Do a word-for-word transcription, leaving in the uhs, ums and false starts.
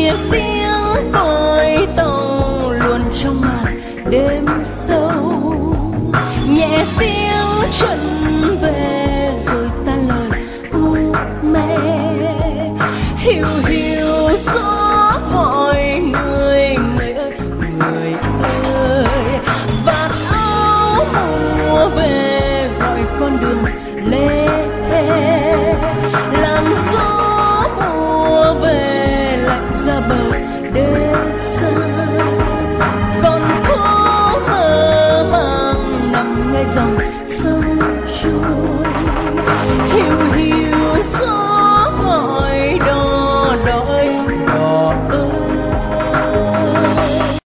nghe tiếng còi tàu luồn trong màn đêm sâu, nhẹ tiếng chân về rồi tan lời u mê, hiu hiu gió